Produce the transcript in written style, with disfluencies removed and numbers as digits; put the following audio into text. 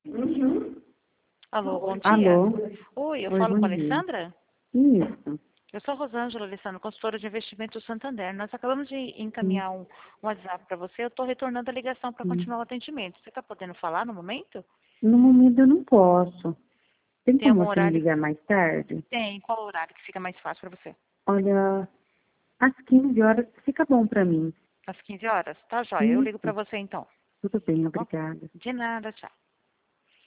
Uhum. Alô, bom dia. Alô? Oi, eu Oi, falo com a bom dia. Alessandra? Isso. Eu sou a Rosângela Alessandra, consultora de investimento do Santander. Nós acabamos de encaminhar um WhatsApp para você. Eu estou retornando a ligação para Hum. continuar o atendimento. Você está podendo falar no momento? No momento eu não posso. Tem Tem como algum você me horário? ligar mais tarde? Tem. Qual horário que fica mais fácil para você? Olha, às 15 horas fica bom para mim. Às 15 horas? Tá, joia. Eu ligo para Isso. você então. Tudo bem, Tá bom? obrigada. De nada, tchau.